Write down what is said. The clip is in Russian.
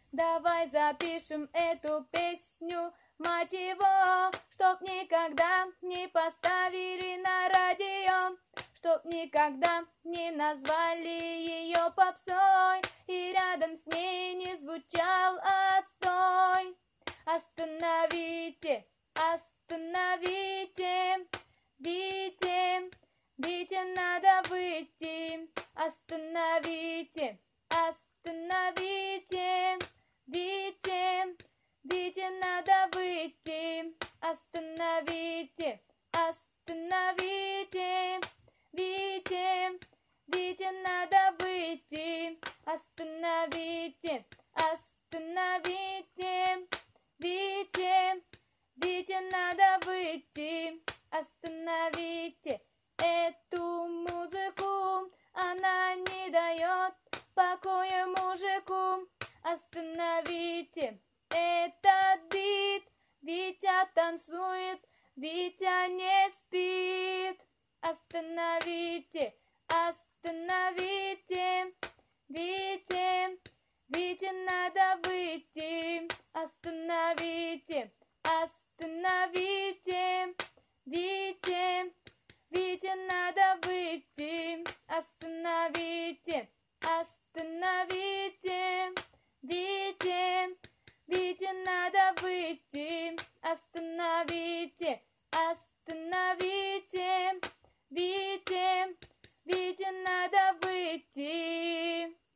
Давай запишем эту песню, мать его, чтоб никогда не поставили на радио, чтоб никогда не назвали ее попсой, и рядом с ней не звучал отстой. Остановите, остановите, Вите, Вите надо выйти. Остановите, остановите, Вите, Вите надо выйти. Остановите, остановите, Вите, Вите надо выйти. Остановите, остановите, Вите, Вите надо выйти. Остановите эту музыку, она не дает покоя мужику. Остановите этот бит, Витя танцует, Витя не спит. Остановите, остановите, Вите, Вите надо выйти. Остановите, остановите, Вите, Вите надо выйти. Остановите, остановите, Вите, Вите надо выйти. Остановите, остановите, Вите, Вите надо выйти.